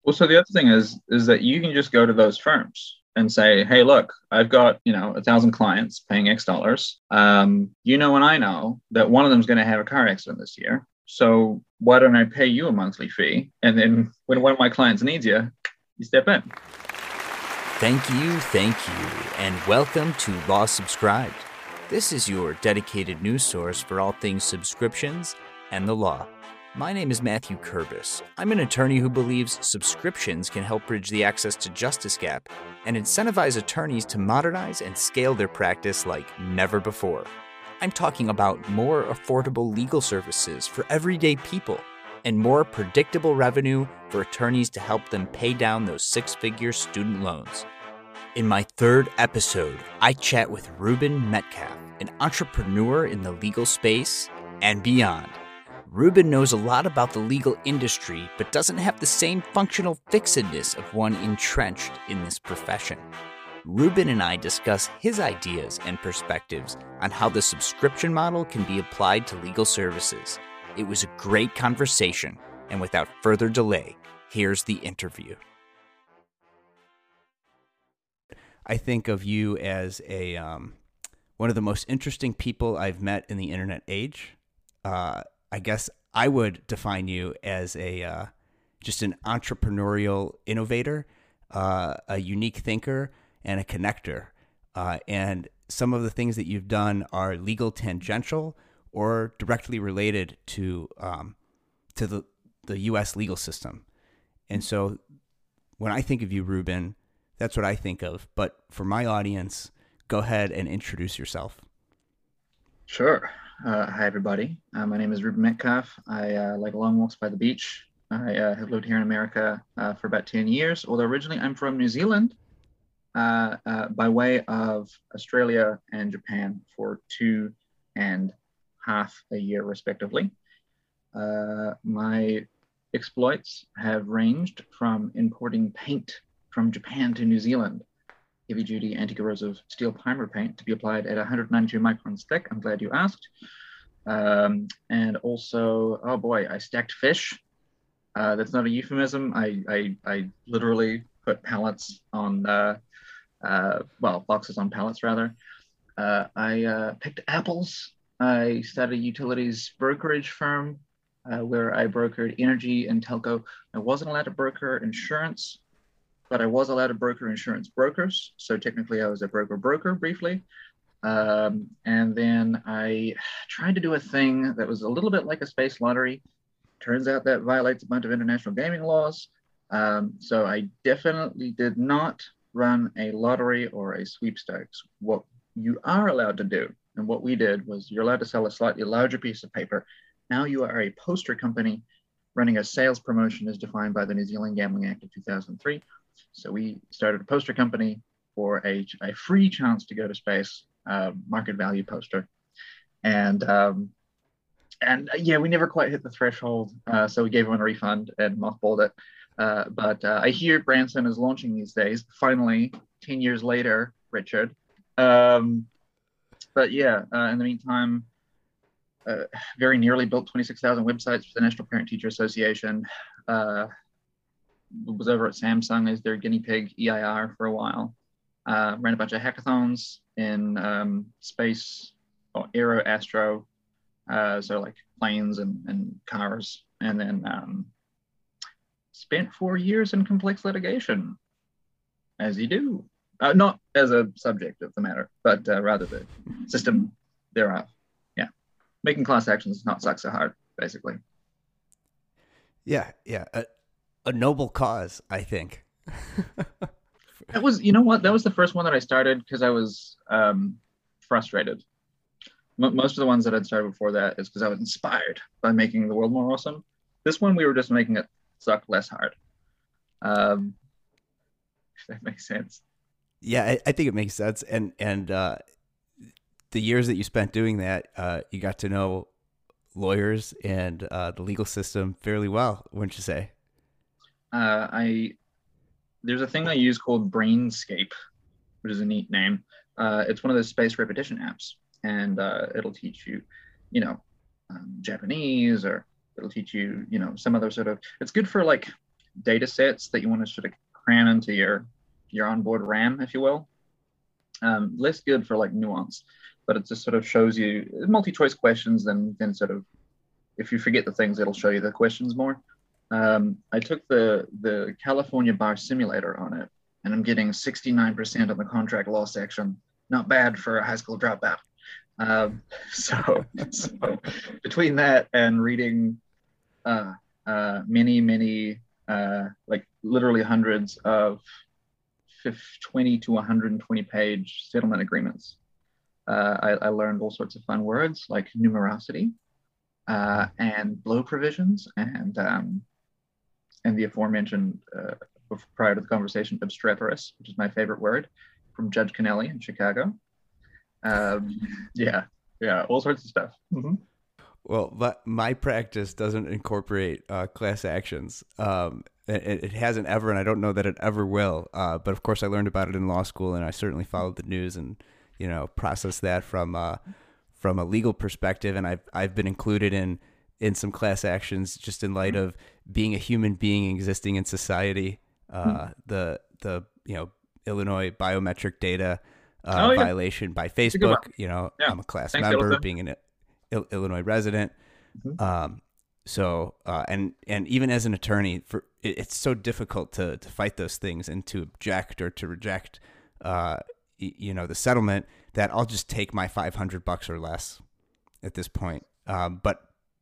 Well, so the other thing is that you can just go to those firms and say, "Hey, look, I've got 1,000 clients paying X dollars. And I know that one of them is going to have a car accident this year. So why don't I pay you a monthly fee? And then when one of my clients needs you, you step in." Thank you, and welcome to Law Subscribed. This is your dedicated news source for all things subscriptions and the law. My name is Matthew Kurbis. I'm an attorney who believes subscriptions can help bridge the access to justice gap and incentivize attorneys to modernize and scale their practice like never before. I'm talking about more affordable legal services for everyday people and more predictable revenue for attorneys to help them pay down those six-figure student loans. In my third episode, I chat with Ruben Metcalf, an entrepreneur in the legal space and beyond. Ruben knows a lot about the legal industry, but doesn't have the same functional fixedness of one entrenched in this profession. Ruben and I discuss his ideas and perspectives on how the subscription model can be applied to legal services. It was a great conversation, and without further delay, here's the interview. I think of you as one of the most interesting people I've met in the internet age. I guess I would define you as just an entrepreneurial innovator, a unique thinker, and a connector. And some of the things that you've done are legal tangential or directly related to the U.S. legal system. And so when I think of you, Ruben, that's what I think of. But for my audience, go ahead and introduce yourself. Sure. Hi, everybody. My name is Ruben Metcalf. I like long walks by the beach. I have lived here in America for about 10 years, although originally I'm from New Zealand by way of Australia and Japan for 2.5 years, respectively. My exploits have ranged from importing paint from Japan to New Zealand, heavy-duty anti-corrosive steel primer paint to be applied at 192 microns thick. I'm glad you asked. And also, oh boy, I stacked fish. That's not a euphemism. I literally put pallets on, boxes on pallets rather. I picked apples. I started a utilities brokerage firm where I brokered energy and telco. I wasn't allowed to broker insurance, but I was allowed to broker insurance brokers. So technically I was a broker briefly. And then I tried to do a thing that was a little bit like a space lottery. Turns out that violates a bunch of international gaming laws. So I definitely did not run a lottery or a sweepstakes. What you are allowed to do, and what we did, was you're allowed to sell a slightly larger piece of paper. Now you are a poster company running a sales promotion as defined by the New Zealand Gambling Act of 2003. So we started a poster company for a free chance to go to space, market value poster. And we never quite hit the threshold. So we gave everyone a refund and mothballed it. But I hear Branson is launching these days, finally, 10 years later, Richard. But yeah, in the meantime, very nearly built 26,000 websites for the National Parent-Teacher Association. Was over at Samsung as their guinea pig EIR for a while. Ran a bunch of hackathons in space, or aero, astro, so like planes and cars, and then spent 4 years in complex litigation, as you do. Not as a subject of the matter, but rather the system thereof. Yeah. Making class actions not suck so hard, basically. Yeah. A noble cause, I think. That was, you know what? That was the first one that I started because I was frustrated. Most of the ones that I'd started before that is because I was inspired by making the world more awesome. This one, we were just making it suck less hard. If that makes sense. Yeah, I think it makes sense. And the years that you spent doing that, you got to know lawyers and the legal system fairly well, wouldn't you say? There's a thing I use called Brainscape, which is a neat name. It's one of those space repetition apps, and it'll teach you, Japanese, or it'll teach you, some other sort of. It's good for like data sets that you want to sort of cram into your onboard RAM, if you will. Less good for like nuance, but it just sort of shows you multi-choice questions, then sort of, if you forget the things, it'll show you the questions more. I took the California bar simulator on it, and I'm getting 69% on the contract law section. Not bad for a high school dropout. So between that and reading many, like literally hundreds of 20 to 120 page settlement agreements, I learned all sorts of fun words like numerosity, and blow provisions, and the aforementioned, prior to the conversation, obstreperous, which is my favorite word, from Judge Kennelly in Chicago. Yeah, all sorts of stuff. Mm-hmm. Well, but my practice doesn't incorporate class actions. It hasn't ever, and I don't know that it ever will. But of course, I learned about it in law school, and I certainly followed the news and processed that from a legal perspective. And I've been included in some class actions just in light of being a human being existing in society. The Illinois biometric data violation by Facebook. I'm a class member, being an Illinois resident. Mm-hmm. And even as an attorney, it's so difficult to fight those things and to object or to reject, the settlement, that I'll just take my $500 or less at this point. But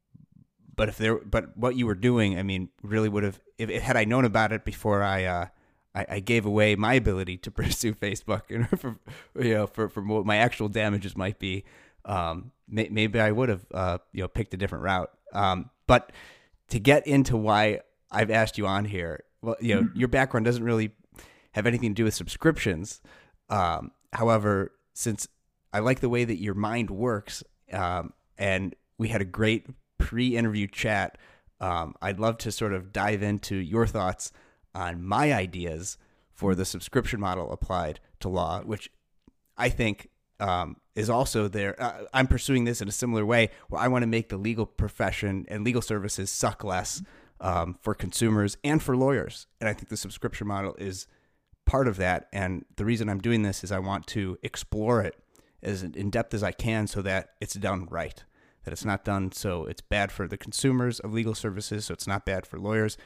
what you were doing, I mean, really would have, had I known about it before I gave away my ability to pursue Facebook, and for what my actual damages might be, maybe I would have, picked a different route. But to get into why I've asked you on here, well, your background doesn't really have anything to do with subscriptions. However, since I like the way that your mind works, and we had a great pre-interview chat, I'd love to sort of dive into your thoughts on my ideas for the subscription model applied to law, which I think is also there. I'm pursuing this in a similar way, where I want to make the legal profession and legal services suck less for consumers and for lawyers. And I think the subscription model is part of that. And the reason I'm doing this is I want to explore it as in depth as I can, so that it's done right, that it's not done so it's bad for the consumers of legal services, so it's not bad for lawyers.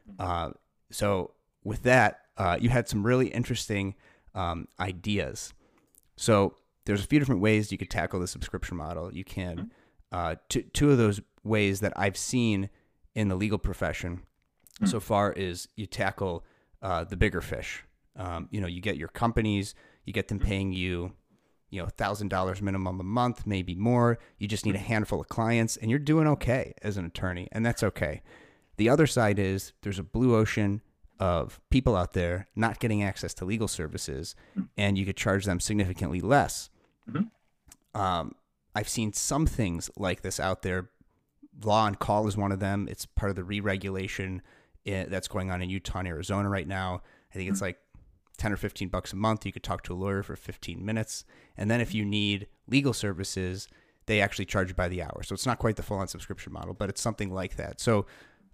So with that, you had some really interesting ideas. So there's a few different ways you could tackle the subscription model. You can, two of those ways that I've seen in the legal profession so far is you tackle the bigger fish. You get your companies, you get them paying you, $1,000 minimum a month, maybe more. You just need a handful of clients, and you're doing okay as an attorney, and that's okay. The other side is there's a blue ocean of people out there not getting access to legal services, and you could charge them significantly less. Mm-hmm. I've seen some things like this out there. Law on Call is one of them. It's part of the re-regulation that's going on in Utah and Arizona right now. I think it's like $10 or $15 a month. You could talk to a lawyer for 15 minutes. And then if you need legal services, they actually charge you by the hour. So it's not quite the full-on subscription model, but it's something like that. So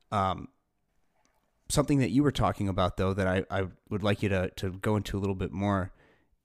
something that you were talking about, though, that I would like you to go into a little bit more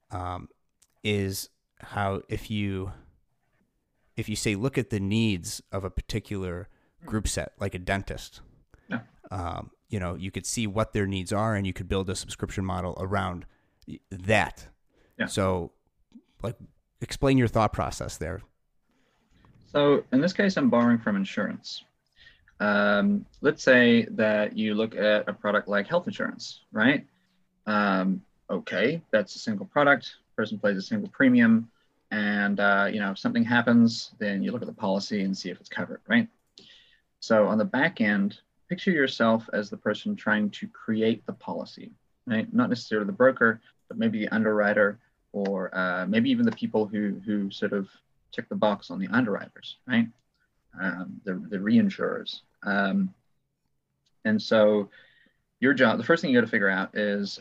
is how if you say, look at the needs of a particular group set, like a dentist, you could see what their needs are, and you could build a subscription model around that. Yeah. So, explain your thought process there. So in this case, I'm borrowing from insurance. Let's say that you look at a product like health insurance, right? Okay, that's a single product. Person pays a single premium, and if something happens, then you look at the policy and see if it's covered, right? So on the back end, picture yourself as the person trying to create the policy, right? Not necessarily the broker, but maybe the underwriter, or maybe even the people who sort of check the box on the underwriters, right? The reinsurers. And so your job, the first thing you got to figure out is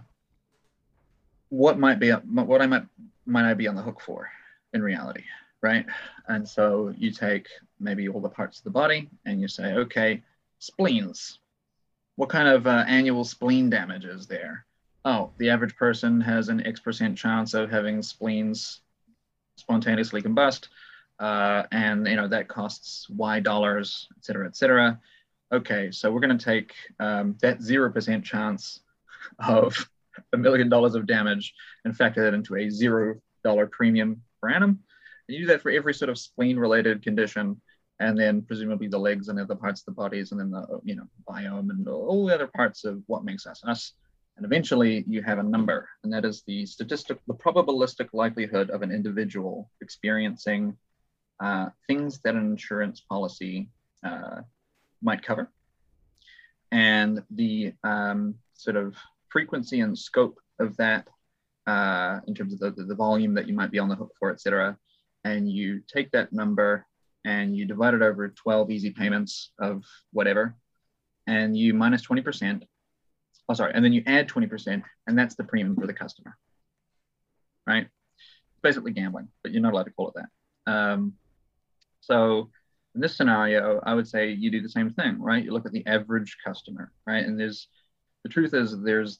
what I might be on the hook for in reality, right? And so you take maybe all the parts of the body and you say, okay, spleens. what kind of annual spleen damage is there? Oh, the average person has an X% chance of having spleens spontaneously combust, and that costs Y dollars, et cetera, et cetera. Okay, so we're going to take that 0% chance of $1 million of damage and factor that into a $0 premium per annum. And you do that for every sort of spleen-related condition, and then presumably the legs and other parts of the bodies, and then the biome and all the other parts of what makes us us. And eventually you have a number, and that is the probabilistic likelihood of an individual experiencing things that an insurance policy might cover, and the sort of frequency and scope of that in terms of the volume that you might be on the hook for, et cetera. And you take that number and you divide it over 12 easy payments of whatever, and you minus 20%. Oh, sorry, and then you add 20%, and that's the premium for the customer, right? Basically gambling, but you're not allowed to call it that. So in this scenario, I would say you do the same thing, right? You look at the average customer, right? And the truth is there's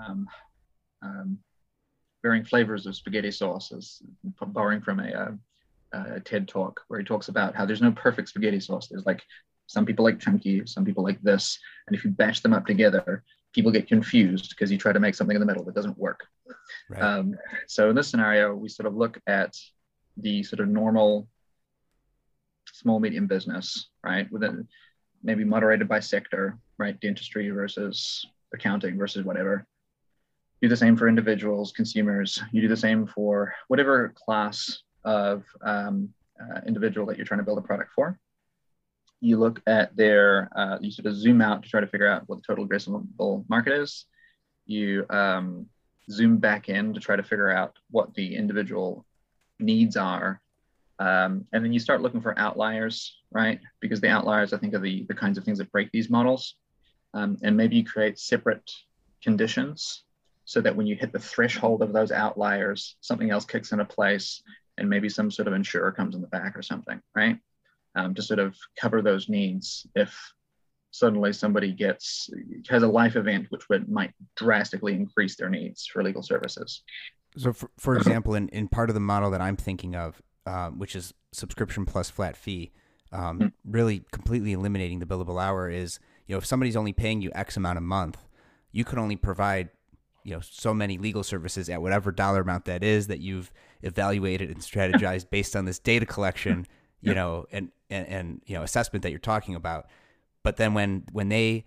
varying flavors of spaghetti sauces, borrowing from a TED talk where he talks about how there's no perfect spaghetti sauce. There's like some people like chunky, some people like this, and if you bash them up together, people get confused because you try to make something in the middle that doesn't work. Right. So in this scenario, we sort of look at the sort of normal small medium business, right, within maybe moderated by sector, right, dentistry versus accounting versus whatever. Do the same for individuals, consumers. You do the same for whatever class of individual that you're trying to build a product for. You look at their, you sort of zoom out to try to figure out what the total addressable market is. You zoom back in to try to figure out what the individual needs are. And then you start looking for outliers, right? Because the outliers, I think, are the kinds of things that break these models. And maybe you create separate conditions so that when you hit the threshold of those outliers, something else kicks into place, and maybe some sort of insurer comes in the back or something, right? To sort of cover those needs if suddenly somebody has a life event which might drastically increase their needs for legal services. So for example, in part of the model that I'm thinking of, which is subscription plus flat fee, really completely eliminating the billable hour is, if somebody's only paying you X amount a month, you can only provide, so many legal services at whatever dollar amount that is that you've evaluated and strategized based on this data collection, and assessment that you're talking about. But then when they,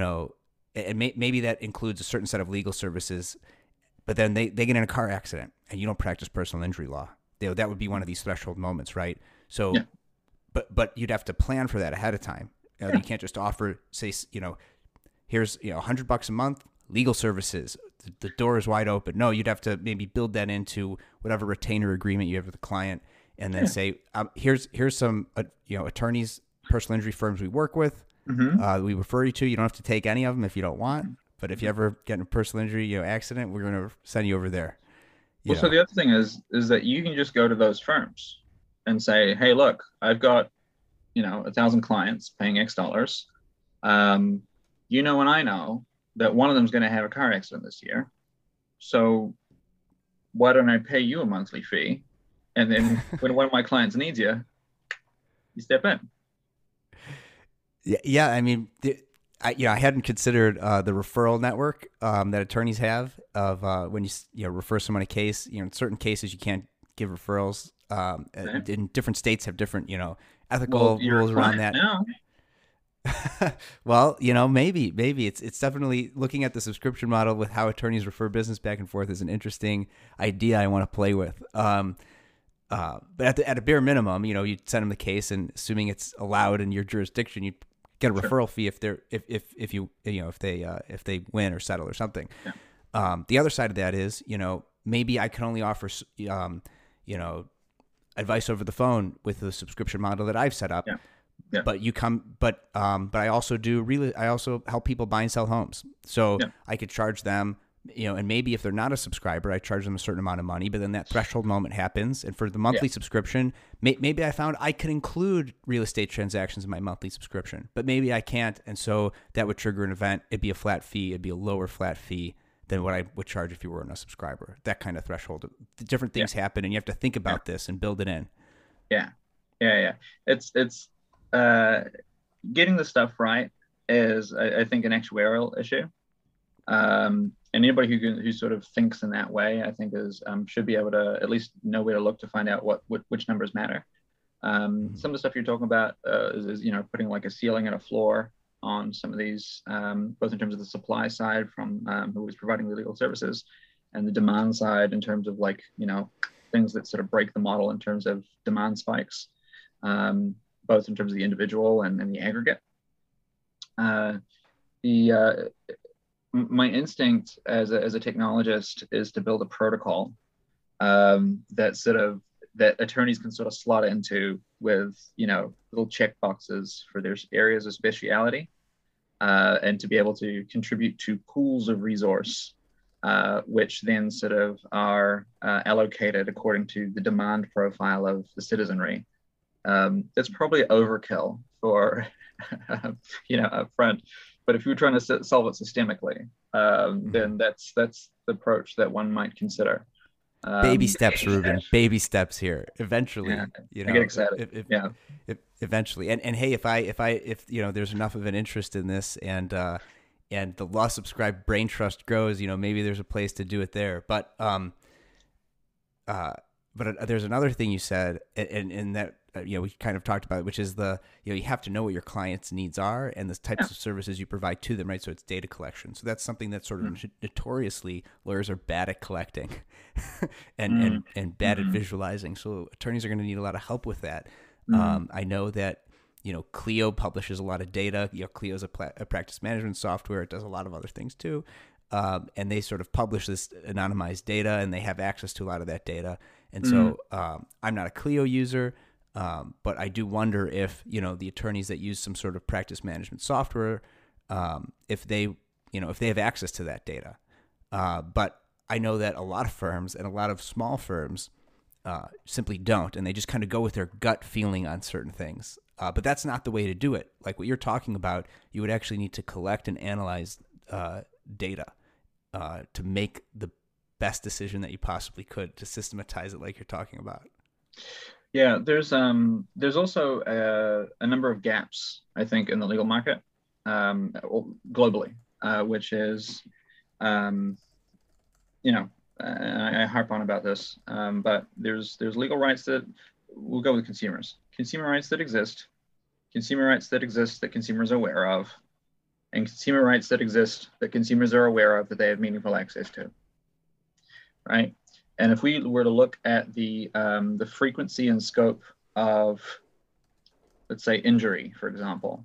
and maybe that includes a certain set of legal services, but then they get in a car accident and you don't practice personal injury law. That would be one of these threshold moments, right? So, but you'd have to plan for that ahead of time. You can't just offer, say, here's $100 a month, legal services. The door is wide open. No, you'd have to maybe build that into whatever retainer agreement you have with the client, and then say, here's some attorneys, personal injury firms we work with. We refer you to. You don't have to take any of them if you don't want. But if you ever get in a personal injury accident, we're going to send you over there. So the other thing is that you can just go to those firms and say, hey, look, I've got 1,000 clients paying X dollars. And I know that one of them is going to have a car accident this year. So why don't I pay you a monthly fee? And then when one of my clients needs you, you step in. Yeah. I mean, I hadn't considered the referral network that attorneys have of when you refer someone a case. In certain cases, you can't give referrals. In different states have different ethical rules around that. Now. Well, maybe it's definitely looking at the subscription model with how attorneys refer business back and forth is an interesting idea I want to play with. But at a bare minimum, you'd send them the case, and assuming it's allowed in your jurisdiction, you'd get a referral fee if they win or settle or something. Yeah. The other side of that is, maybe I can only offer advice over the phone with the subscription model that I've set up. Yeah. Yeah. But I also help people buy and sell homes. So I could charge them and maybe if they're not a subscriber, I charge them a certain amount of money, but then that threshold moment happens. And for the monthly subscription, maybe I found I could include real estate transactions in my monthly subscription, but maybe I can't. And so that would trigger an event. It'd be a flat fee. It'd be a lower flat fee than what I would charge if you weren't a subscriber. That kind of threshold. Different things happen, and you have to think about this and build it in. Yeah. It's getting the stuff right is, I think, an actuarial issue. And anybody who sort of thinks in that way, I think, should be able to at least know where to look to find out which numbers matter. Some of the stuff you're talking about is putting like a ceiling and a floor on some of these, both in terms of the supply side from who is providing the legal services, and the demand side in terms of things that sort of break the model in terms of demand spikes, both in terms of the individual and the aggregate. My instinct as a technologist is to build a protocol that attorneys can sort of slot into with little check boxes for their areas of speciality, and to be able to contribute to pools of resource, which then sort of are allocated according to the demand profile of the citizenry. That's probably overkill for upfront. But if you're trying to solve it systemically, then that's the approach that one might consider. Baby steps, Ruben. Baby steps here. Eventually, I get excited. Eventually, and hey, if there's enough of an interest in this, and the Law Subscribed brain trust grows, maybe there's a place to do it there. But there's another thing you said, and that we kind of talked about it, which is you have to know what your clients' needs are and the types of services you provide to them, right? So it's data collection. So that's something that sort of notoriously lawyers are bad at collecting and bad at visualizing. So attorneys are going to need a lot of help with that. I know that Clio publishes a lot of data. Clio is a practice management software. It does a lot of other things too. And they sort of publish this anonymized data, and they have access to a lot of that data. And so I'm not a Clio user, but I do wonder if, the attorneys that use some sort of practice management software, if they have access to that data. But I know that a lot of firms and a lot of small firms simply don't, and they just kind of go with their gut feeling on certain things. But that's not the way to do it. Like what you're talking about, you would actually need to collect and analyze data to make the best decision that you possibly could, to systematize it like you're talking about. Yeah, there's also a number of gaps, I think, in the legal market globally, which is, I harp on about this, but there's legal rights that we'll go with consumer rights that exist that consumers are aware of, and consumer rights that exist that consumers are aware of that they have meaningful access to, right? And if we were to look at the frequency and scope of, let's say, injury, for example,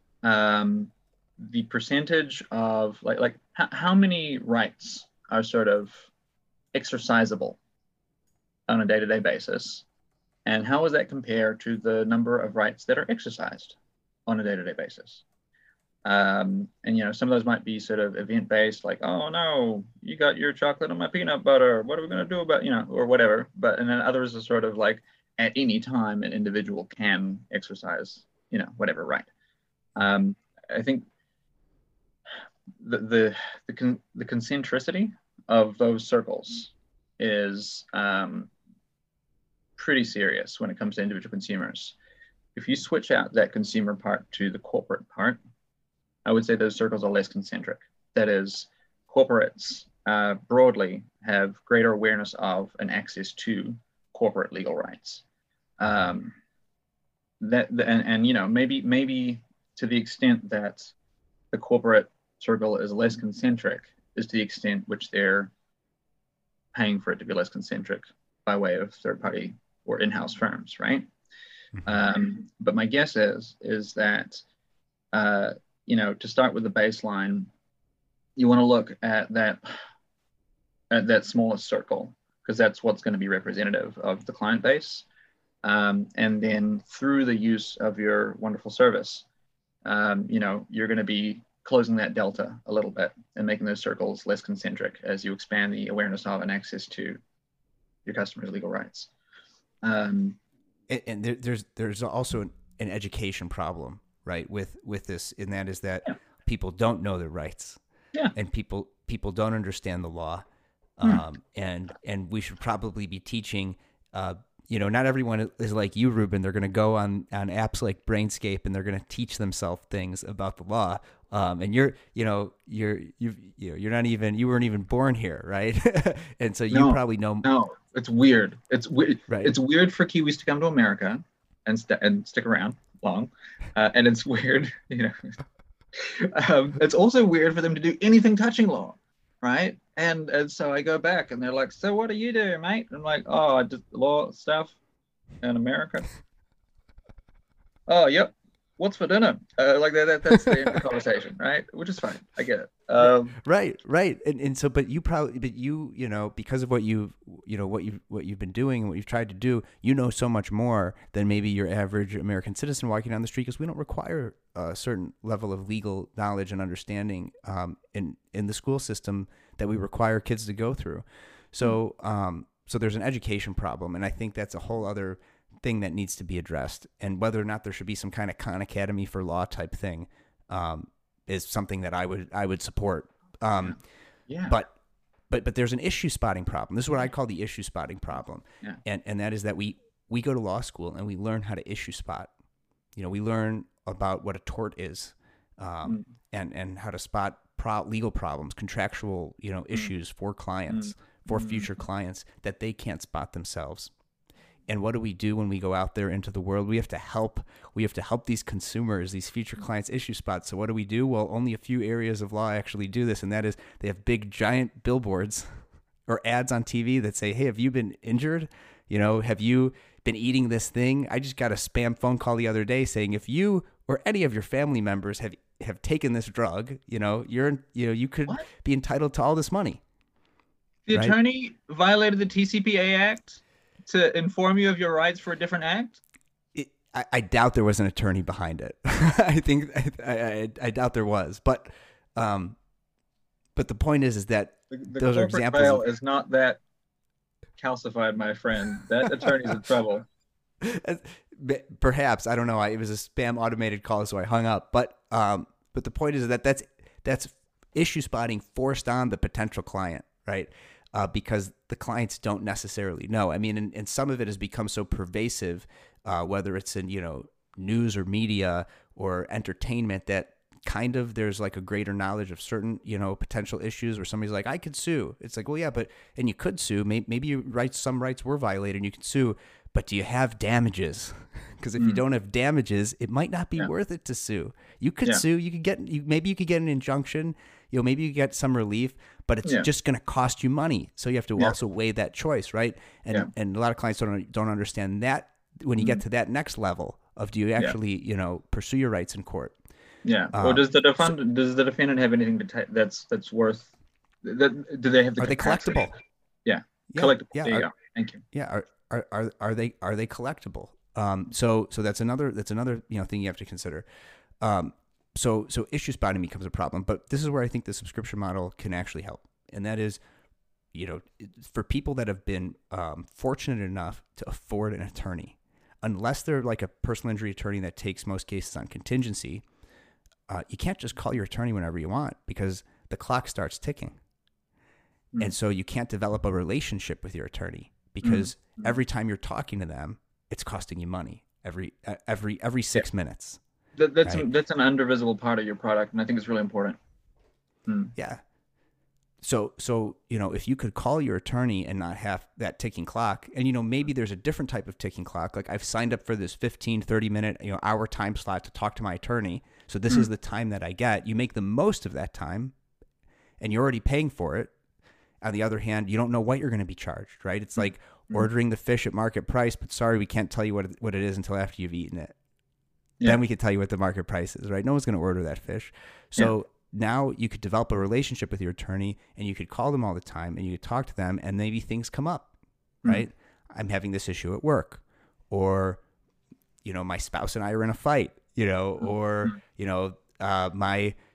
the percentage of how many rights are sort of exercisable on a day-to-day basis, and how does that compare to the number of rights that are exercised on a day-to-day basis? And some of those might be sort of event-based, like, oh no, you got your chocolate on my peanut butter, what are we going to do about, or whatever. And then others are sort of like, at any time an individual can exercise whatever right. I think the concentricity of those circles is pretty serious when it comes to individual consumers. If you switch out that consumer part to the corporate part, I would say those circles are less concentric. That is, corporates broadly have greater awareness of and access to corporate legal rights. Maybe to the extent that the corporate circle is less concentric is to the extent which they're paying for it to be less concentric by way of third-party or in-house firms, right? But my guess is that to start with the baseline, you want to look at that smallest circle, because that's what's going to be representative of the client base. And then through the use of your wonderful service, you're going to be closing that delta a little bit and making those circles less concentric as you expand the awareness of and access to your customers' legal rights. And there's also an education problem, right, with this, and that is that people don't know their rights, and people don't understand the law, and we should probably be teaching. Not everyone is like you, Ruben. They're going to go on apps like Brainscape and they're going to teach themselves things about the law. And you weren't even born here, right? And so you probably know. No, it's weird. It's weird. Right. It's weird for Kiwis to come to America and stick around long, and it's weird. It's also weird for them to do anything touching law, right? And so I go back and they're like, so what do you do, mate? And I'm like, oh, I did law stuff in America. Oh, yep. What's for dinner? Like that's the end of the conversation, right? Which is fine. I get it. Right. And so, but you, because of what you've been doing and what you've tried to do, so much more than maybe your average American citizen walking down the street, because we don't require a certain level of legal knowledge and understanding in the school system that we require kids to go through. So, so there's an education problem, and I think that's a whole other thing that needs to be addressed. And whether or not there should be some kind of Khan Academy for law type thing is something that I would support. But there's an issue spotting problem. This is what I call the issue spotting problem. Yeah. And that is that we go to law school and we learn how to issue spot. We learn about what a tort is, and how to spot legal problems, contractual, issues for clients, for future clients that they can't spot themselves. And what do we do when we go out there into the world? We have to help these consumers, these future clients, issue spots. So what do we do? Well, only a few areas of law actually do this, and that is they have big giant billboards or ads on TV that say, hey, have you been injured? Have you been eating this thing? I just got a spam phone call the other day saying if you or any of your family members have taken this drug, you could be entitled to all this money. The attorney violated the TCPA Act to inform you of your rights for a different act? I doubt there was an attorney behind it. I doubt there was, but the point is that those are examples. The corporate trail is not that calcified, my friend. That attorney's in trouble. Perhaps, I don't know. It was a spam automated call, so I hung up. But the point is that that's issue spotting forced on the potential client, right? Because the clients don't necessarily know. I mean, and some of it has become so pervasive, whether it's in, news or media or entertainment, that kind of there's like a greater knowledge of certain, potential issues where somebody's like, I could sue. It's like, well, yeah, and you could sue. Maybe some rights were violated and you can sue, but do you have damages? Because if you don't have damages, it might not be worth it to sue. You could sue. Maybe you could get an injunction. Maybe you get some relief, but it's just going to cost you money. So you have to also weigh that choice, right? And a lot of clients don't understand that when you get to that next level of, do you actually pursue your rights in court? Yeah. Or does the defendant have anything that's worth? Do they have the? Are they collectible? Yeah. Collectible. Yeah. There you go. Thank you. Yeah. Are they collectible? So that's another thing you have to consider. So issue spotting becomes a problem, but this is where I think the subscription model can actually help. And that is, for people that have been fortunate enough to afford an attorney, unless they're like a personal injury attorney that takes most cases on contingency, you can't just call your attorney whenever you want, because the clock starts ticking. And so you can't develop a relationship with your attorney, because every time you're talking to them, it's costing you money every 6 minutes. That's an undervisible part of your product, and I think it's really important. Yeah. So if you could call your attorney and not have that ticking clock, and maybe there's a different type of ticking clock. Like, I've signed up for this 15-30 minute hour time slot to talk to my attorney, so this is the time that I get. You make the most of that time, and you're already paying for it. On the other hand, you don't know what you're going to be charged, right? It's like ordering the fish at market price, but sorry, we can't tell you what it is until after you've eaten it. Then we can tell you what the market price is, right? No one's going to order that fish. So now you could develop a relationship with your attorney, and you could call them all the time, and you could talk to them, and maybe things come up, right? I'm having this issue at work, or, my spouse and I are in a fight, or, my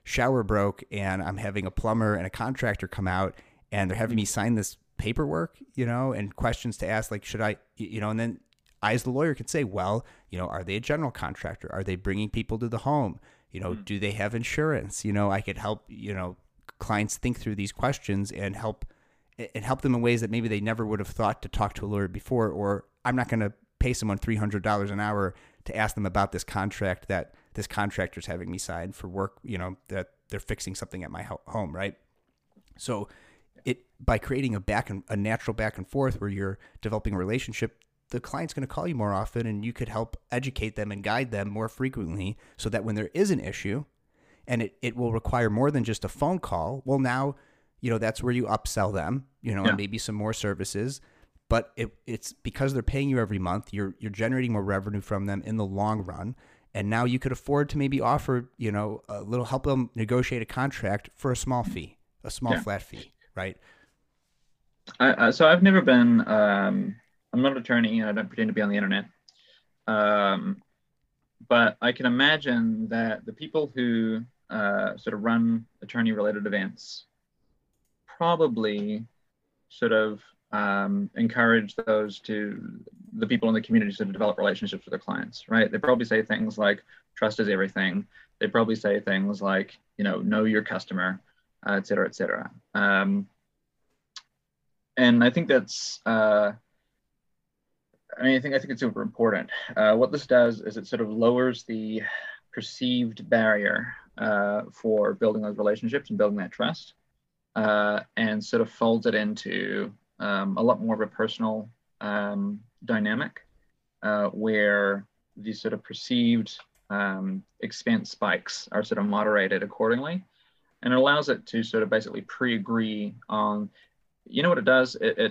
shower broke and I'm having a plumber and a contractor come out and they're having me sign this paperwork, and questions to ask, like, should I, and then I, as the lawyer, could say, well, are they a general contractor? Are they bringing people to the home? Do they have insurance? I could help, clients think through these questions and help them in ways that maybe they never would have thought to talk to a lawyer before. Or I'm not going to pay someone $300 an hour to ask them about this contract that this contractor's having me sign for work, that they're fixing something at my home, right? So by creating a natural back and forth where you're developing a relationship, the client's going to call you more often, and you could help educate them and guide them more frequently, so that when there is an issue, and it will require more than just a phone call, well, now, that's where you upsell them, and maybe some more services. But it's because they're paying you every month, you're generating more revenue from them in the long run. And now you could afford to maybe offer, a little help them negotiate a contract for a small fee, a small flat fee, right? So I've never been, I'm not an attorney, I don't pretend to be on the internet. But I can imagine that the people who sort of run attorney-related events probably sort of encourage the people in the community to develop relationships with their clients, right? They probably say things like, trust is everything. They probably say things like, know your customer, et cetera, et cetera. And I think that's, I think it's super important. What this does is it sort of lowers the perceived barrier for building those relationships and building that trust, and sort of folds it into a lot more of a personal dynamic, where these sort of perceived expense spikes are sort of moderated accordingly. And it allows it to sort of basically pre-agree on, what it does? It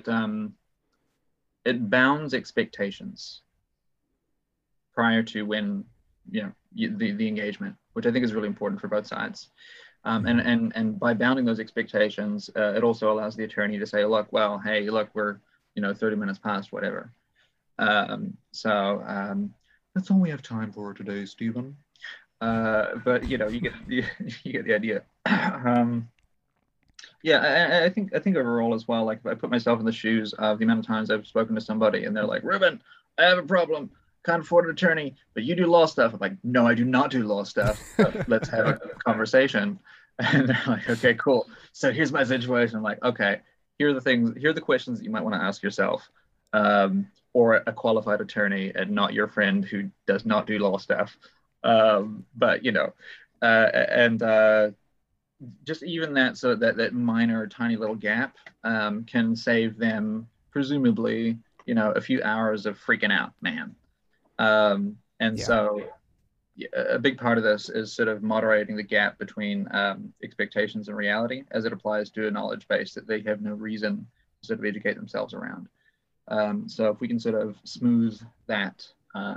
bounds expectations prior to when, the engagement, which I think is really important for both sides. And by bounding those expectations, it also allows the attorney to say, look, we're, 30 minutes past, whatever. So that's all we have time for today, Stephen. But you get the idea. I think overall as well, like if I put myself in the shoes of the amount of times I've spoken to somebody and they're like, Ruben, I have a problem, can't afford an attorney, but you do law stuff. I'm like, no, I do not do law stuff. Let's have a conversation. And they're like, okay, cool. So here's my situation. I'm like, okay, here are the questions that you might want to ask yourself, or a qualified attorney and not your friend who does not do law stuff. But just even that, so that minor tiny little gap can save them presumably a few hours of freaking out, man. So a big part of this is sort of moderating the gap between expectations and reality as it applies to a knowledge base that they have no reason to sort of educate themselves around. So if we can sort of smooth that,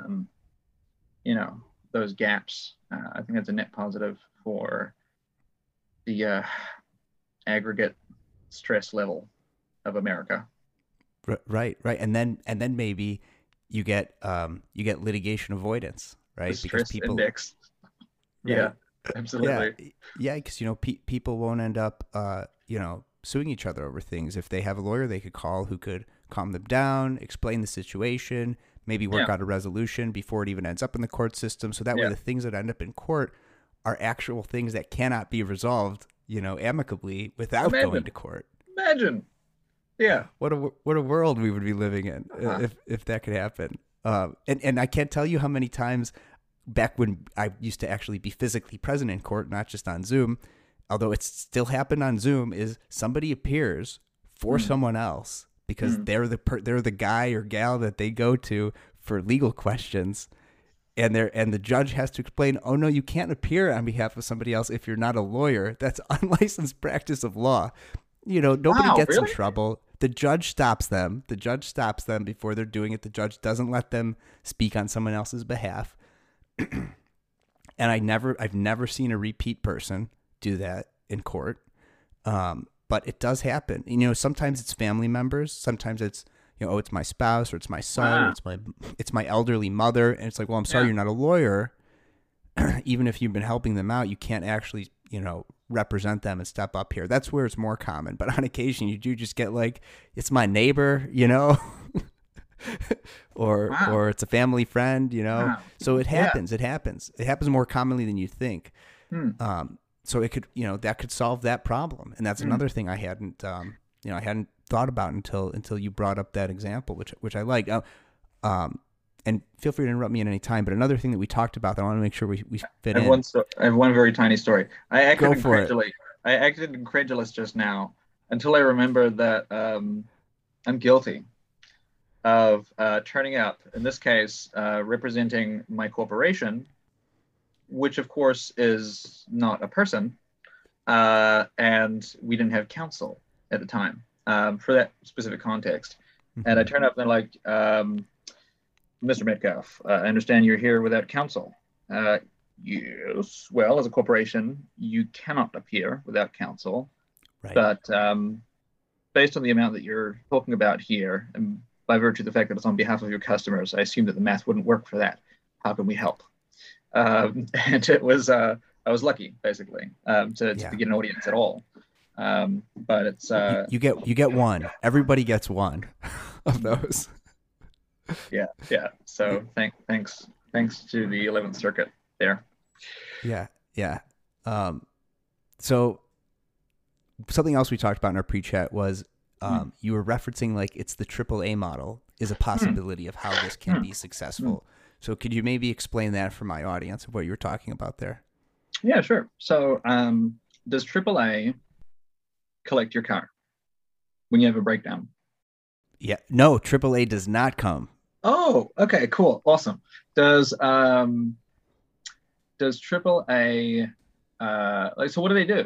those gaps, I think that's a net positive for the aggregate stress level of America. Right. And then maybe you get litigation avoidance, right? The because people index. Right? Yeah, absolutely. Yeah, because people won't end up suing each other over things. If they have a lawyer they could call who could calm them down, explain the situation, maybe work out a resolution before it even ends up in the court system. So that way the things that end up in court are actual things that cannot be resolved, amicably without going to court. Imagine. Yeah. What a world we would be living in if that could happen. And I can't tell you how many times back when I used to actually be physically present in court, not just on Zoom, although it still happened on Zoom, is somebody appears for someone else because they're the guy or gal that they go to for legal questions. And the judge has to explain, oh, no, you can't appear on behalf of somebody else if you're not a lawyer. That's unlicensed practice of law. Nobody gets in trouble. The judge stops them. Before they're doing it. The judge doesn't let them speak on someone else's behalf. And I've never seen a repeat person do that in court. But it does happen. Sometimes it's family members. Sometimes it's, it's my spouse or it's my son, or it's my elderly mother. And it's like, well, I'm sorry, you're not a lawyer. Even if you've been helping them out, you can't actually represent them and step up here. That's where it's more common. But on occasion, you do just get like, it's my neighbor, or it's a family friend, Wow. So it Yeah. happens. It happens. It happens more commonly than you think. Hmm. So it could, that could solve that problem. And that's another thing I hadn't thought about until you brought up that example, which I like. And feel free to interrupt me at any time. But another thing that we talked about that I want to make sure we fit I have in. I have one very tiny story. I acted Go for it. I acted incredulous just now until I remembered that I'm guilty of turning up, in this case, representing my corporation, which of course is not a person, and we didn't have counsel at the time for that specific context. And I turned up and they're like, Mr. Metcalf, I understand you're here without counsel. Yes, well, as a corporation, you cannot appear without counsel. Right. But based on the amount that you're talking about here, and by virtue of the fact that it's on behalf of your customers, I assume that the math wouldn't work for that. How can we help? And it was, I was lucky, basically, to get an audience at all. But it's you get one. Everybody gets one of those. Yeah. So thanks to the 11th Circuit there. Yeah. So something else we talked about in our pre-chat was you were referencing like it's the AAA model is a possibility of how this can be successful. So could you maybe explain that for my audience of what you were talking about there? Yeah, sure. So does AAA collect your car when you have a breakdown? Yeah. No, AAA does not come. Oh, okay, cool. Awesome. Does AAA so what do they do?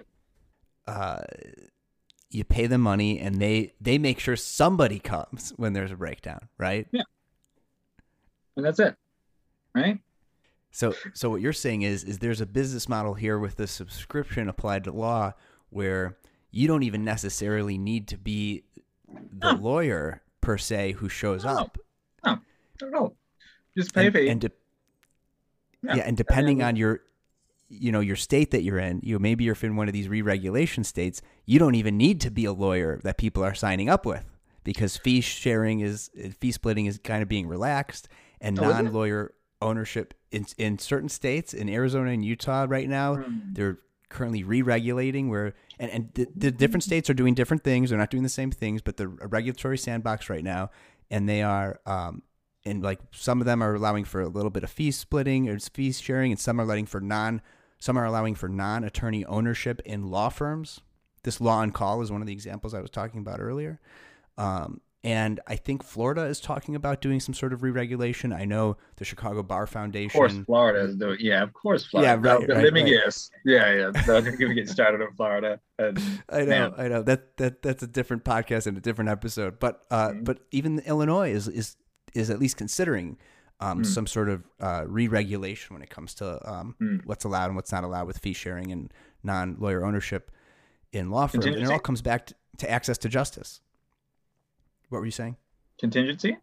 You pay them money and they make sure somebody comes when there's a breakdown, right? Yeah. And that's it. Right? So what you're saying is there's a business model here with the subscription applied to law where you don't even necessarily need to be the lawyer per se who shows up. No, not at all. Just pay a fee. And depending on your state that you're in, maybe you're in one of these re-regulation states, you don't even need to be a lawyer that people are signing up with because fee splitting is kind of being relaxed and non-lawyer ownership in certain states, in Arizona and Utah right now, they're currently re-regulating where, and the different states are doing different things. They're not doing the same things, but they're a regulatory sandbox right now. And they are, and like some of them are allowing for a little bit of fee splitting or fee sharing, and some are allowing for non-attorney ownership in law firms. This law on call is one of the examples I was talking about earlier. And I think Florida is talking about doing some sort of re-regulation. I know the Chicago Bar Foundation. Of course, Florida is doing. Yeah, of course, Florida. Yeah, right. Let me guess. Yeah. Don't even get started on Florida. I know. That's a different podcast and a different episode. But even Illinois is at least considering some sort of re-regulation when it comes to what's allowed and what's not allowed with fee sharing and non-lawyer ownership in law firms. And it all comes back to access to justice. What were you saying? Contingency?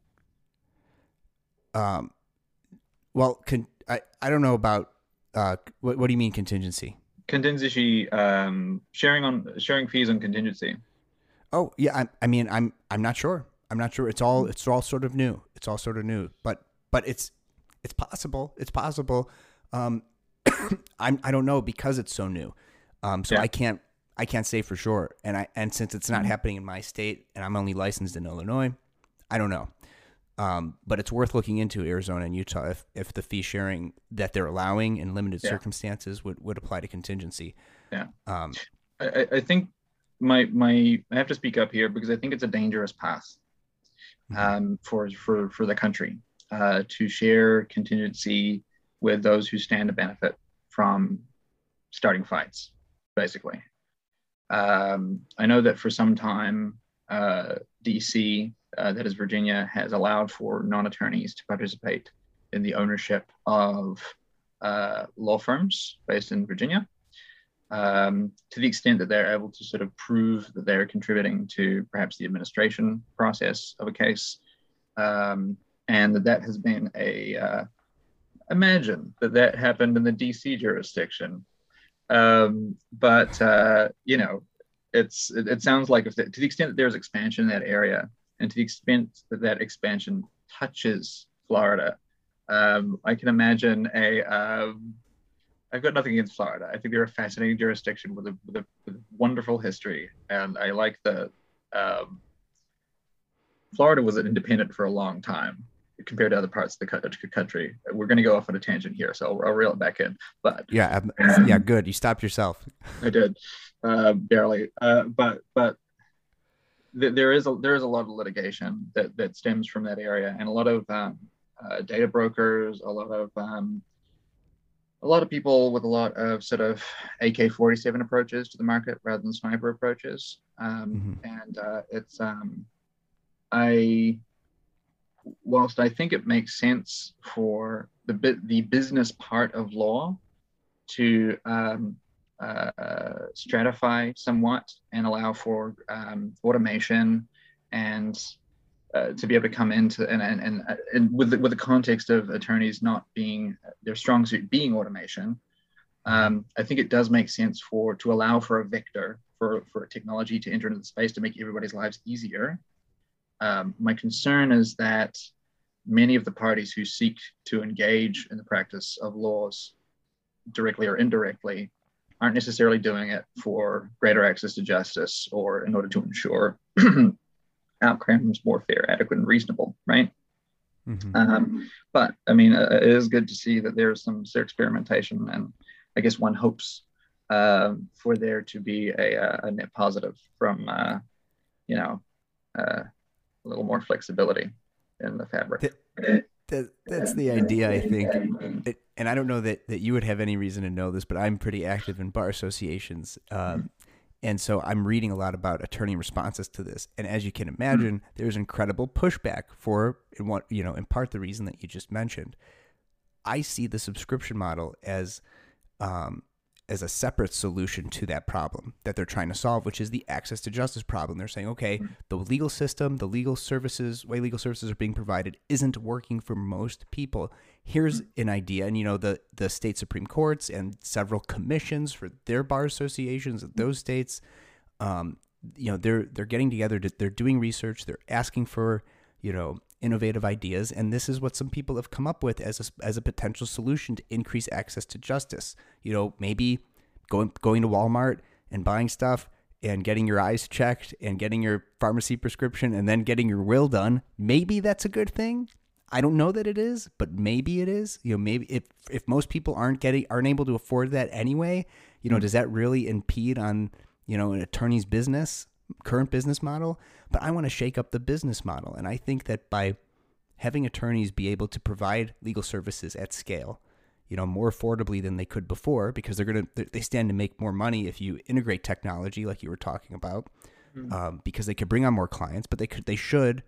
Well, I don't know about what do you mean contingency? Contingency, sharing fees on contingency. Oh yeah, I'm not sure. It's all sort of new. But it's possible. It's possible. I don't know because it's so new. I can't say for sure. And since it's not happening in my state and I'm only licensed in Illinois, I don't know. But it's worth looking into Arizona and Utah if the fee sharing that they're allowing in limited circumstances would apply to contingency. Yeah. I think I have to speak up here because I think it's a dangerous path for the country to share contingency with those who stand to benefit from starting fights, basically. I know that for some time, DC, that is Virginia, has allowed for non-attorneys to participate in the ownership of law firms based in Virginia, to the extent that they're able to sort of prove that they're contributing to perhaps the administration process of a case, and that has been imagine that happened in the DC jurisdiction. But it sounds like to the extent that there's expansion in that area, and to the extent that that expansion touches Florida, I can imagine I've got nothing against Florida. I think they're a fascinating jurisdiction with a wonderful history, and I like um, Florida was an independent for a long time compared to other parts of the country. We're going to go off on a tangent here, so I'll reel it back in. But yeah, good. You stopped yourself. I did, barely. But there is a lot of litigation that stems from that area, and a lot of data brokers, a lot of people with a lot of sort of AK-47 approaches to the market rather than sniper approaches. And it's I whilst I think it makes sense for the business part of law to stratify somewhat and allow for automation and to be able to come into and with the context of attorneys not being their strong suit being automation, I think it does make sense to allow for a vector for technology to enter into the space to make everybody's lives easier. My concern is that many of the parties who seek to engage in the practice of laws directly or indirectly aren't necessarily doing it for greater access to justice or in order to ensure outcomes more fair, adequate, and reasonable, right? But I mean, it is good to see that there's some experimentation, and I guess one hopes for there to be a net positive from, a little more flexibility in the fabric. That's the idea, I think. And I don't know that you would have any reason to know this, but I'm pretty active in bar associations. And so I'm reading a lot about attorney responses to this. And as you can imagine, there's incredible pushback for, in part the reason that you just mentioned. I see the subscription model as a separate solution to that problem that they're trying to solve, which is the access to justice problem. They're saying, okay, the legal system, the legal services, way legal services are being provided isn't working for most people. Here's an idea. And, the state Supreme Courts and several commissions for their bar associations of those states, they're getting together, they're doing research, they're asking for, innovative ideas. And this is what some people have come up with as a potential solution to increase access to justice. Maybe going to Walmart and buying stuff and getting your eyes checked and getting your pharmacy prescription and then getting your will done. Maybe that's a good thing. I don't know that it is, but maybe it is. Maybe if most people aren't able to afford that anyway, does that really impede on, an attorney's current business model? But I want to shake up the business model. And I think that by having attorneys be able to provide legal services at scale, more affordably than they could before, because they stand to make more money if you integrate technology like you were talking about, because they could bring on more clients, but they should,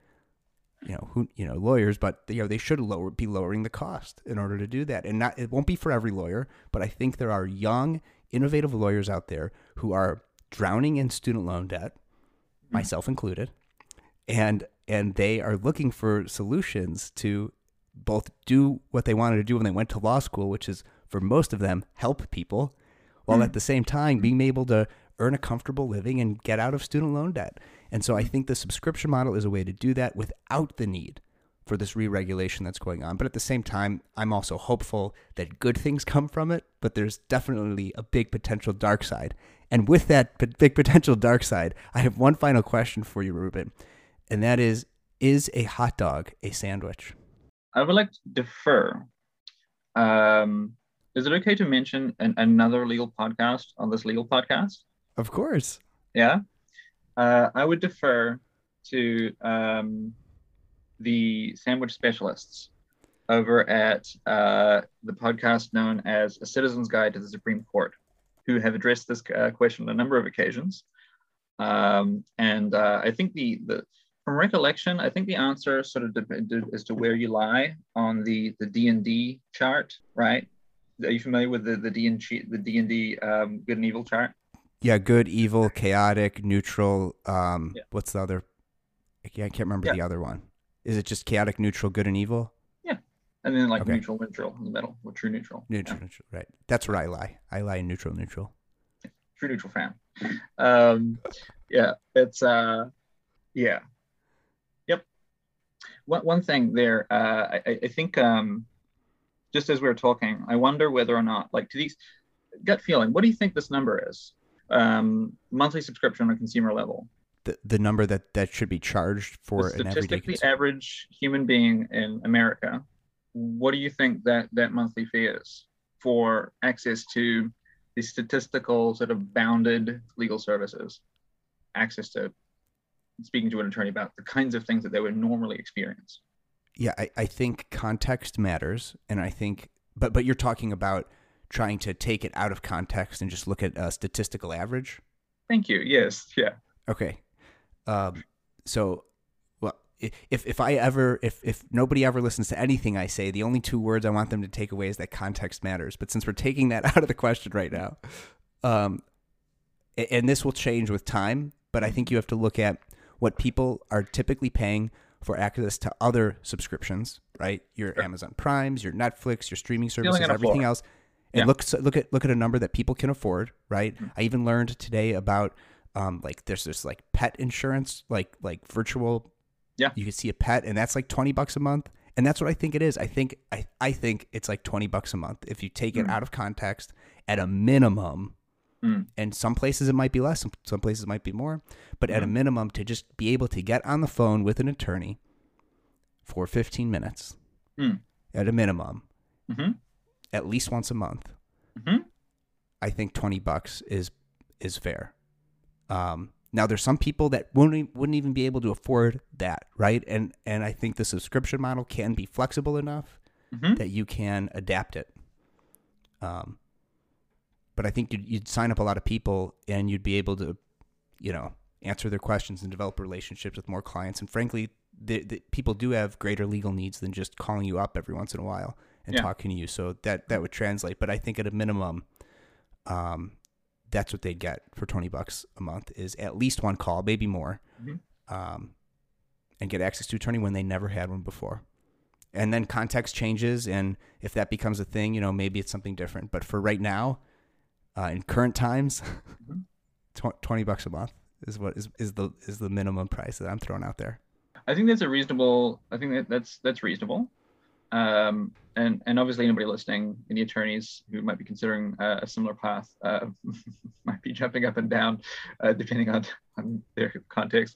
lawyers, but they should be lowering the cost in order to do that. And it won't be for every lawyer, but I think there are young, innovative lawyers out there who are drowning in student loan debt, myself included, and they are looking for solutions to both do what they wanted to do when they went to law school, which is, for most of them, help people, while at the same time being able to earn a comfortable living and get out of student loan debt. And so I think the subscription model is a way to do that without the need for this re-regulation that's going on. But at the same time, I'm also hopeful that good things come from it, but there's definitely a big potential dark side. And with that big potential dark side, I have one final question for you, Ruben, and that is a hot dog a sandwich? I would like to defer. Is it okay to mention another legal podcast on this legal podcast? Of course. Yeah. I would defer to the sandwich specialists over at the podcast known as A Citizen's Guide to the Supreme Court, who have addressed this question on a number of occasions. And I think from recollection, I think the answer sort of depended as to where you lie on the D&D chart, right? Are you familiar with the D&D good and evil chart? Yeah, good, evil, chaotic, neutral. What's the other? I can't remember the other one. Is it just chaotic, neutral, good, and evil? Yeah. And then like Okay. neutral in the middle, or true neutral. Neutral, neutral, right. That's where I lie. I lie in neutral, neutral. True neutral fan. Yeah, it's yeah. Yep. One thing there, I think just as we were talking, I wonder whether or not, like, to these gut feeling, what do you think this number is? Monthly subscription on a consumer level. The number that should be charged The for an everyday statistically consumer. average human being in America, what do you think that monthly fee is for access to the statistical sort of bounded legal services, access to speaking to an attorney about the kinds of things that they would normally experience? Yeah, I think context matters, and I think, but you're talking about trying to take it out of context and just look at a statistical average. Thank you. Yes. Yeah. Okay. So, well, if nobody ever listens to anything I say, the only two words I want them to take away is that context matters. But since we're taking that out of the question right now, and this will change with time, but I think you have to look at what people are typically paying for access to other subscriptions, right? Your Amazon Primes, your Netflix, your streaming services, everything else. And look at a number that people can afford, right? Mm-hmm. I even learned today about like there's this like pet insurance, like virtual. Yeah. You can see a pet, and that's like $20 a month, and that's what I think it is. I think it's like $20 a month if you take it out of context at a minimum. And some places it might be less, some places it might be more, but at a minimum, to just be able to get on the phone with an attorney for 15 minutes at a minimum, at least once a month. I think $20 is fair. Now there's some people that wouldn't even be able to afford that, right? And I think the subscription model can be flexible enough that you can adapt it. But I think you'd sign up a lot of people, and you'd be able to, answer their questions and develop relationships with more clients. And frankly, the people do have greater legal needs than just calling you up every once in a while and talking to you. So that would translate. But I think at a minimum, that's what they'd get for $20 a month, is at least one call, maybe more, and get access to attorney when they never had one before. And then context changes, and if that becomes a thing, maybe it's something different. But for right now, in current times, $20 a month is what is the minimum price that I'm throwing out there. I think that's reasonable. That's reasonable. And obviously anybody listening, any attorneys who might be considering a similar path might be jumping up and down depending on their context.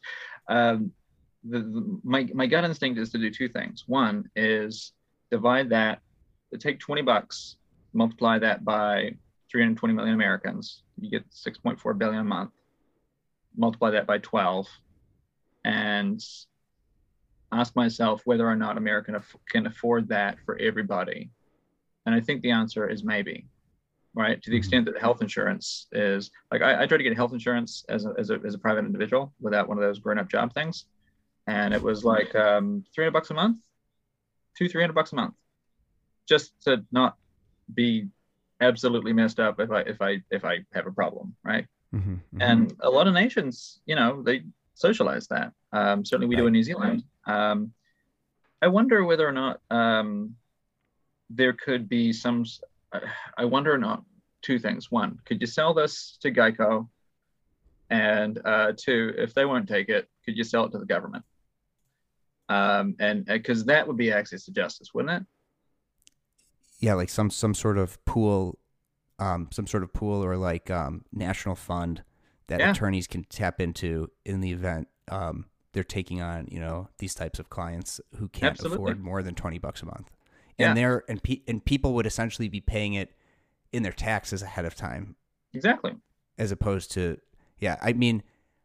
My gut instinct is to do two things. One is divide that, take $20, multiply that by 320 million Americans, you get 6.4 billion a month. Multiply that by 12 and ask myself whether or not America can afford that for everybody. And I think the answer is maybe, right? To the extent that the health insurance is, like, I tried to get health insurance as a private individual without one of those grown-up job things. And it was like $300 a month, $300 a month, just to not be absolutely messed up if I have a problem, right? And a lot of nations, they socialize that. Certainly we do in New Zealand. I wonder whether or not there could be some. I wonder or not two things. One, could you sell this to Geico? And two, if they won't take it, could you sell it to the government? And because that would be access to justice, wouldn't it? Yeah, like some sort of pool, or like national fund that attorneys can tap into in the event they're taking on these types of clients who can't afford more than $20 a month, and people would essentially be paying it in their taxes ahead of time. Exactly. As opposed to, I mean,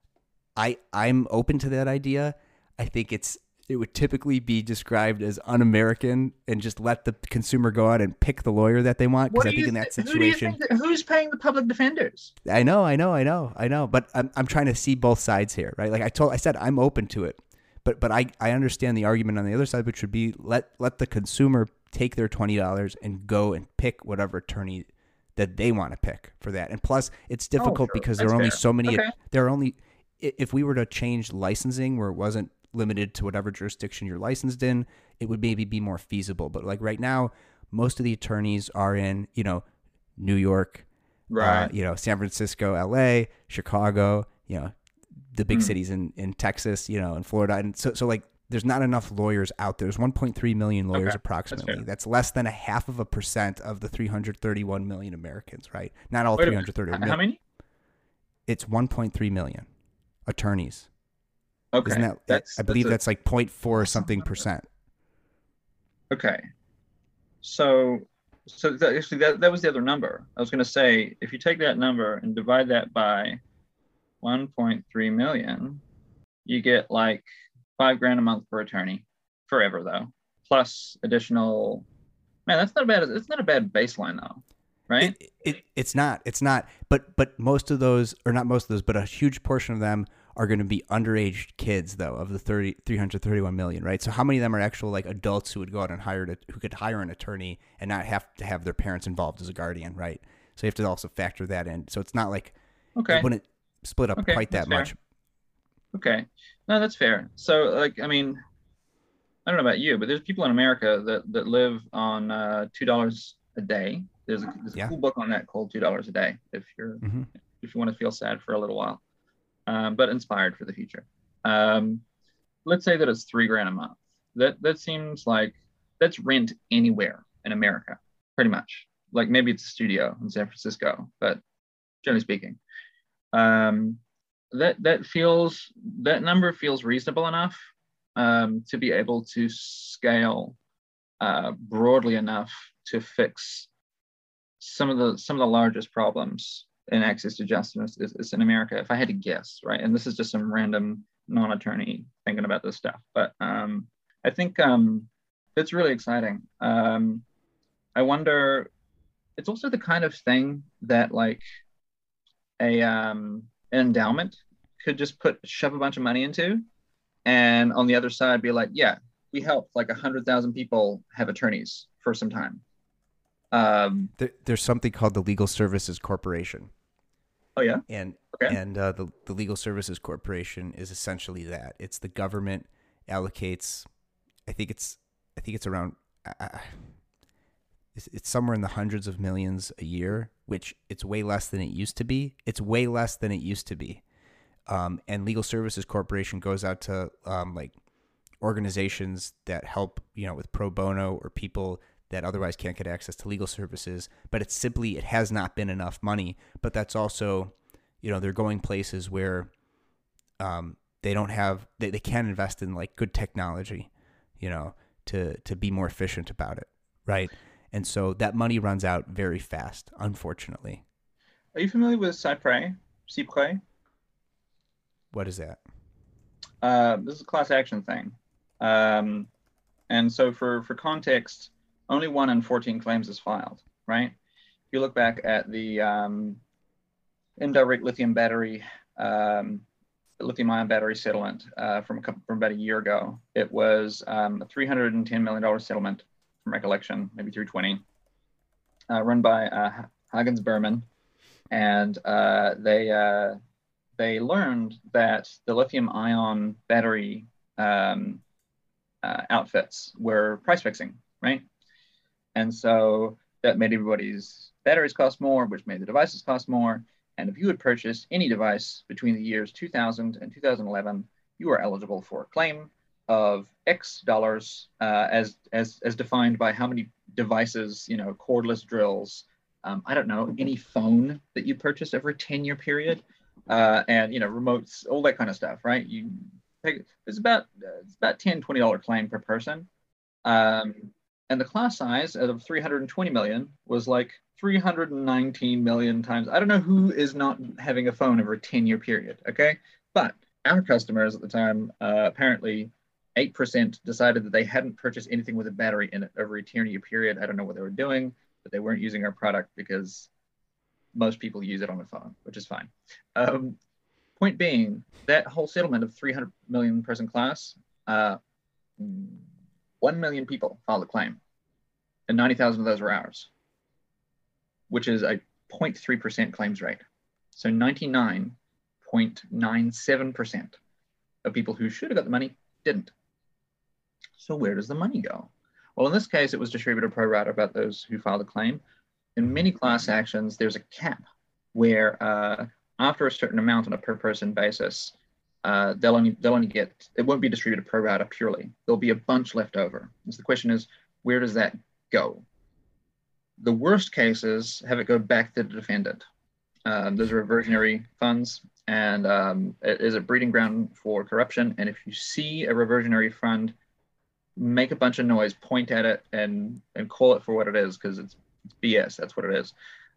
I'm open to that idea. I think it would typically be described as un-American, and just let the consumer go out and pick the lawyer that they want. Because I think in that situation, who's paying the public defenders? I know. But I'm trying to see both sides here, right? Like I said, I'm open to it, but I understand the argument on the other side, which would be let the consumer take their $20 and go and pick whatever attorney that they want to pick for that. And plus, it's difficult because there are only so many. Okay. There are only, if we were to change licensing where it wasn't limited to whatever jurisdiction you're licensed in, it would maybe be more feasible. But like right now, most of the attorneys are in, New York, Right. San Francisco, LA, Chicago, the big Hmm. cities in Texas, in Florida. And so like there's not enough lawyers out there. There's 1.3 million lawyers Okay. approximately. That's less than 0.5% of the 331 million Americans, right? Not all Wait a minute. 331 How million. many? It's 1.3 million attorneys. Okay. Isn't that, I believe that's like 0.4 or something percent. Okay. So actually that was the other number. I was going to say, if you take that number and divide that by 1.3 million, you get like $5,000 a month per attorney forever though, plus additional. Man, that's not bad. It's not a bad baseline though, right? It's not. But most of those, or not most of those, but a huge portion of them are going to be underage kids, though, of the 331 million, right? So how many of them are actual like adults who would go out and who could hire an attorney and not have to have their parents involved as a guardian, right? So you have to also factor that in. So it's not like it wouldn't split up quite that much. Okay, no, that's fair. So like, I mean, I don't know about you, but there's people in America that live on $2 a day. There's a cool book on that called $2 a day if you want to feel sad for a little while. But inspired for the future. Let's say that it's $3,000 a month. That seems like that's rent anywhere in America, pretty much. Like maybe it's a studio in San Francisco, but generally speaking, that number feels reasonable enough to be able to scale broadly enough to fix some of the largest problems in access to justice is in America, if I had to guess, right? And this is just some random non-attorney thinking about this stuff, but I think it's really exciting. I wonder, it's also the kind of thing that like an endowment could just shove a bunch of money into, and on the other side be like, yeah, we helped like 100,000 people have attorneys for some time. There's something called the Legal Services Corporation. Oh yeah, and okay. And the Legal Services Corporation is essentially that. It's the government allocates. I think it's around. It's somewhere in the hundreds of millions a year, which it's way less than it used to be. And Legal Services Corporation goes out to like organizations that help with pro bono or people that otherwise can't get access to legal services, but it has not been enough money. But that's also, they're going places where they don't have, they can't invest in like good technology, to be more efficient about it, right? And so that money runs out very fast, unfortunately. Are you familiar with CyPray? What is that? This is a class action thing. And so for context, only 1 in 14 claims is filed, right? If you look back at the indirect lithium ion battery settlement from about a year ago, it was a $310 million settlement from recollection, maybe 320, run by Huggins Berman, and they learned that the lithium ion battery outfits were price fixing, right? And so that made everybody's batteries cost more, which made the devices cost more. And if you had purchased any device between the years 2000 and 2011, you are eligible for a claim of X dollars, as defined by how many devices, cordless drills, I don't know, any phone that you purchased over a 10-year period, and remotes, all that kind of stuff, right? It's about $10, $20 claim per person. And the class size of 320 million was like 319 million times. I don't know who is not having a phone over a 10-year period, okay? But our customers at the time, apparently 8% decided that they hadn't purchased anything with a battery in it over a 10-year period. I don't know what they were doing, but they weren't using our product because most people use it on a phone, which is fine. Point being, that whole settlement of 300 million person class, 1 million people filed a claim, and 90,000 of those were ours, which is a 0.3% claims rate. So 99.97% of people who should have got the money didn't. So where does the money go? Well, in this case, it was distributed pro rata about those who filed a claim. In many class actions, there's a cap where after a certain amount on a per person basis, they'll only get, it won't be distributed pro rata purely. There'll be a bunch left over. So the question is, where does that go? The worst cases have it go back to the defendant. Those are reversionary funds, and it is a breeding ground for corruption. And if you see a reversionary fund, make a bunch of noise, point at it, and call it for what it is, because it's BS. That's what it is.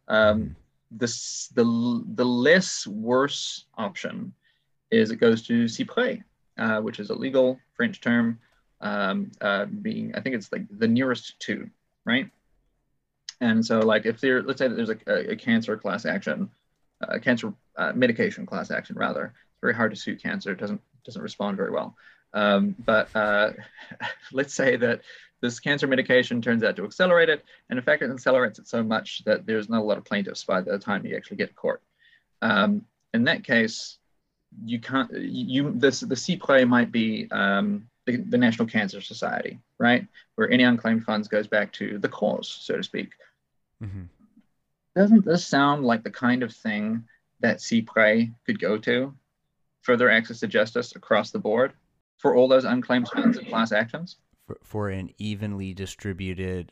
The less worse option is it goes to cypre, which is a legal French term, being, I think it's like the nearest to, right? And so, like, if there, let's say that there's a cancer class action, cancer medication class action rather. It's very hard to sue cancer. It doesn't respond very well. But let's say that this cancer medication turns out to accelerate it, and in fact, it accelerates it so much that there's not a lot of plaintiffs by the time you actually get to court. In that case, you can't. The CPRE might be the National Cancer Society, right, where any unclaimed funds goes back to the cause, so to speak. Mm-hmm. Doesn't this sound like the kind of thing that CPRE could go to? Further access to justice across the board for all those unclaimed funds and class actions? For an evenly distributed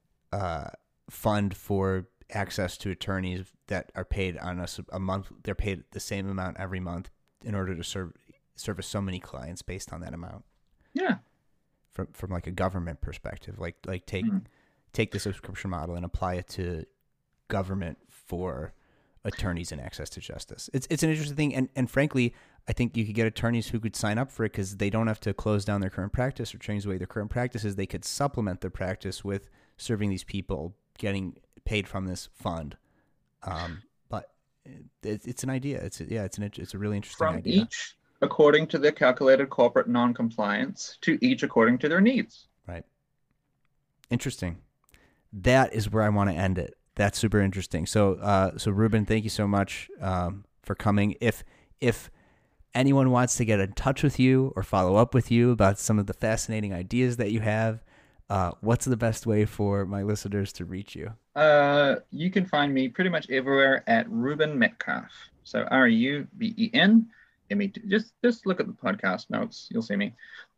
fund for access to attorneys that are paid on a month. They're paid the same amount every month in order to service so many clients based on that amount. Yeah. From like a government perspective, like take the subscription model and apply it to government for attorneys and access to justice. It's an interesting thing, and frankly, I think you could get attorneys who could sign up for it because they don't have to close down their current practice or change the way their current practice is. They could supplement their practice with serving these people, getting paid from this fund. But it's an idea. It's a really interesting idea. From each according to their calculated corporate non-compliance to each according to their needs. Right. Interesting. That is where I want to end it. That's super interesting. So Ruben, thank you so much for coming. If anyone wants to get in touch with you or follow up with you about some of the fascinating ideas that you have, what's the best way for my listeners to reach you? You can find me pretty much everywhere at Ruben Metcalf. So RUBEN. Just look at the podcast notes. You'll see me.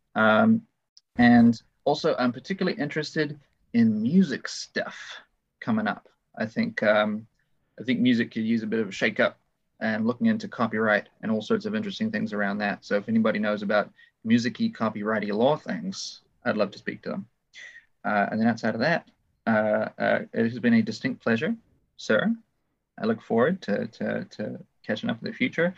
And also, I'm particularly interested in music stuff coming up. I think music could use a bit of a shake-up, and looking into copyright and all sorts of interesting things around that. So if anybody knows about music-y, copyrighty law things, I'd love to speak to them. And then outside of that, it has been a distinct pleasure, sir. I look forward to catching up in the future.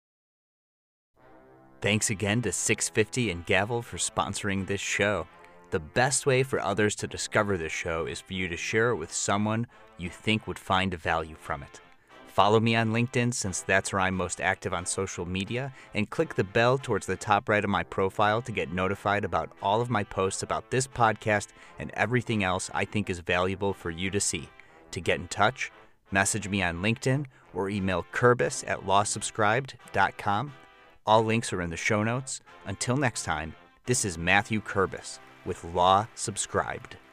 Thanks again to 650 and Gavel for sponsoring this show. The best way for others to discover this show is for you to share it with someone you think would find value from it. Follow me on LinkedIn, since that's where I'm most active on social media, and click the bell towards the top right of my profile to get notified about all of my posts about this podcast and everything else I think is valuable for you to see. To get in touch, message me on LinkedIn or email Kurbis@lawsubscribed.com. All links are in the show notes. Until next time, this is Matthew Kurbis with Law Subscribed.